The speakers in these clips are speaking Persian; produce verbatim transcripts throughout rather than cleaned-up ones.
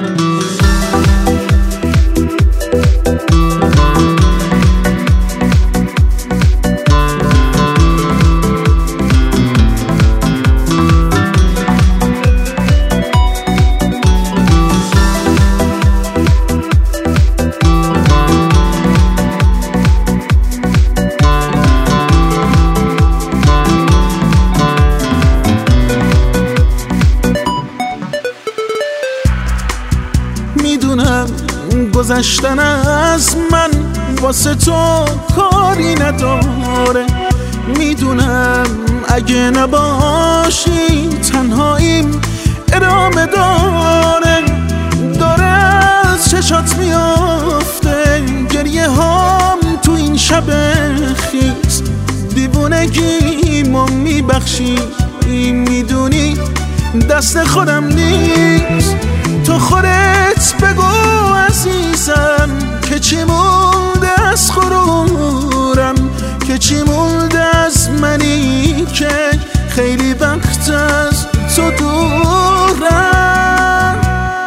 میدونم گذشتن از من واسه تو کاری نداره، میدونم اگه نباشی تنهاییم ادامه داره. داره از چشات میافته گریه هام تو این شب خیز، دیوونگیمو میبخشی، میدونی دست خودم نیست. تو خودت بگو عزیزم که چی مونده از غرورم، که چی مونده از منی که خیلی وقت از تو دورم.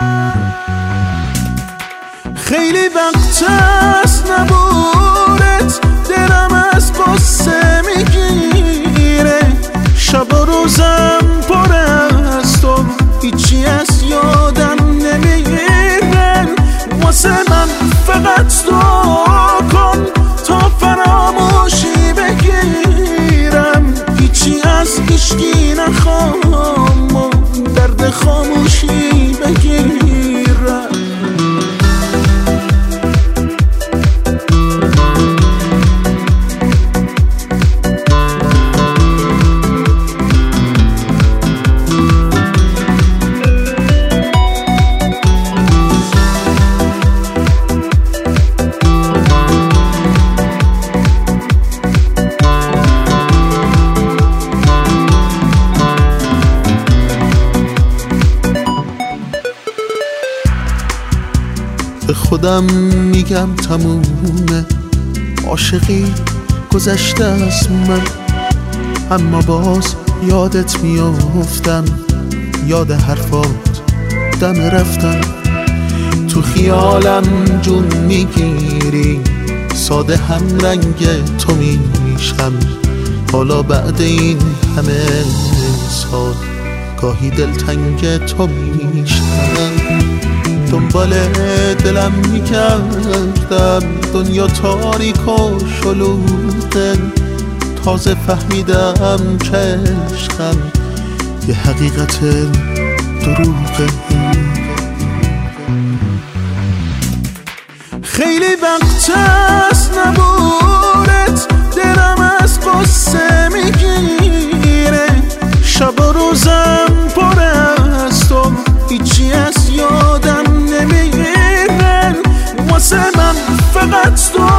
خیلی وقت از نبودت دلم از قصه میگیره، شب و روزم پر از تو، هیچی از یادم نمیره. واسه من فقط دعا کن تا فراموشی بگیرم، هیچی از هیچکی نخوام و درد خاموشی بگیرم. به خودم میگم تمومه، عاشقی گذشته از من، اما باز یادت میافتم، یاد حرفات دم رفتم. تو خیالم جون میگیری، ساده هم رنگ تو میشم. حالا بعد این همه سال گاهی دلتنگ تو میشم. دنبال دلم میکردم دنیا تاریک و شلوغه، تازه فهمیدم که عشقم یه حقیقت دروغه. خیلی وقت از نبودت دلم از قصه میگیره، شب و روزم پر از تو، هیچی از یادم نمیره. واسه من فقط تو